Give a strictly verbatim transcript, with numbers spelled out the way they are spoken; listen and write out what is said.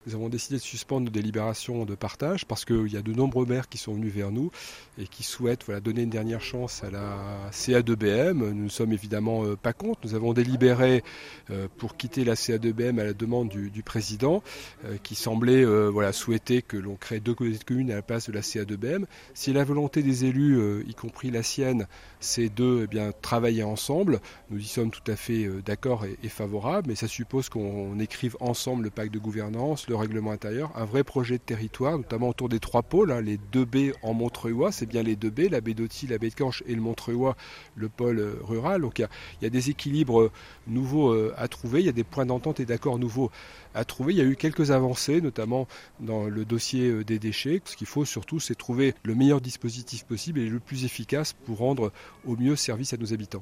Nous avons décidé de suspendre nos délibérations de partage parce qu'il y a de nombreux maires qui sont venus vers nous et qui souhaitent voilà, donner une dernière chance à la C A deux B M. Nous ne sommes évidemment euh, pas contre. Nous avons délibéré euh, pour quitter la C A deux B M à la demande du, du président euh, qui semblait euh, voilà, souhaiter que l'on crée deux communes à la place de la C A deux B M. Si la volonté des élus, euh, y compris la sienne, c'est de eh bien, travailler ensemble, nous y sommes tout à fait euh, d'accord et, et favorables, mais ça suppose qu'on écrive ensemble le pacte de gouvernance, le règlement intérieur, un vrai projet de territoire, notamment autour des trois pôles, hein, les deux baies en Montreuillois, c'est bien les deux baies, la baie d'Authie, la baie de Canche et le Montreuillois, le pôle euh, rural. Donc il y, y a des équilibres euh, nouveaux euh, à trouver, il y a des points d'entente et d'accords nouveaux à trouver. Il y a eu quelques avancées, notamment dans le dossier euh, des déchets. Ce qu'il faut surtout, c'est trouver le meilleur dispositif possible et le plus efficace pour rendre au mieux service à nos habitants.